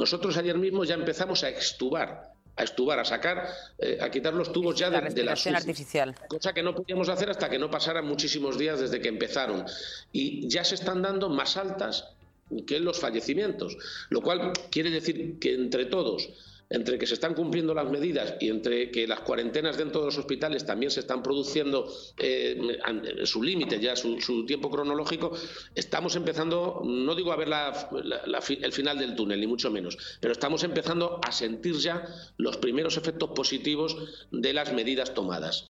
Nosotros ayer mismo ya empezamos a sacar, a quitar los tubos ya la de la respiración artificial. Cosa que no podíamos hacer hasta que no pasaran muchísimos días desde que empezaron. Y ya se están dando más altas que los fallecimientos, lo cual quiere decir que entre todos, entre que se están cumpliendo las medidas y entre que las cuarentenas dentro de los hospitales también se están produciendo su límite, ya su tiempo cronológico, estamos empezando, no digo a ver el final del túnel, ni mucho menos, pero estamos empezando a sentir ya los primeros efectos positivos de las medidas tomadas.